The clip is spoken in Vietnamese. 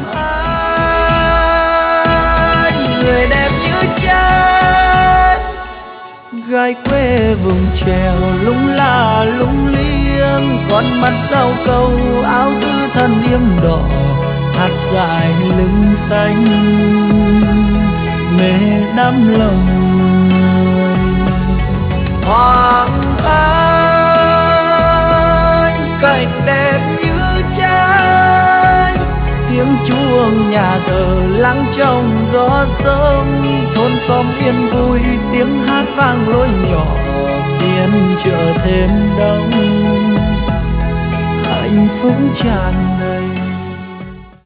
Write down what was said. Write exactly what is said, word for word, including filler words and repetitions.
Anh người đẹp như trái gái quê vùng trèo lung la lung liếng, con mắt sao câu áo tứ thân yếm đỏ, hạt dài lưng xanh mê đắm lòng người. Hoàng Anh cảnh đẹp như trái, tiếng chuông nhà thờ lắng trong gió sớm, thôn xóm yên vui tiếng hát vang lối nhỏ, phiên chợ thêm đông hạnh phúc tràn đầy.